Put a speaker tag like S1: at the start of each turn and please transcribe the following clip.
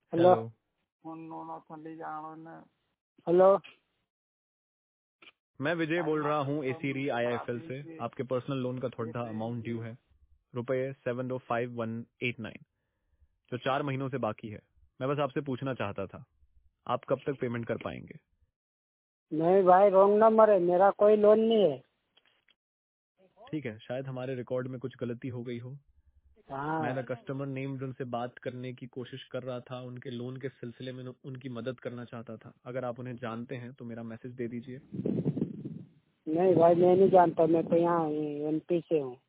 S1: Hello hello,
S2: मैं विजय बोल रहा हूँ एसीरी IIFL से। आपके पर्सनल लोन का थोड़ा अमाउंट ड्यू है, रुपए 705189, जो 4 महीनों से बाकी है। मैं बस आपसे पूछना चाहता था, आप कब तक पेमेंट कर पाएंगे?
S1: नहीं भाई, रॉन्ग नंबर है, मेरा कोई लोन नहीं है।
S2: ठीक है, शायद हमारे रिकॉर्ड में कुछ गलती हो गई हो।
S1: हाँ,
S2: मैं कस्टमर नेम उनसे बात करने की कोशिश कर रहा था, उनके लोन के सिलसिले में उनकी मदद करना चाहता था। अगर आप उन्हें जानते हैं तो मेरा मैसेज दे दीजिए।
S1: नहीं भाई, मैं नहीं जानता, मैं तो यहाँ MP से हूँ।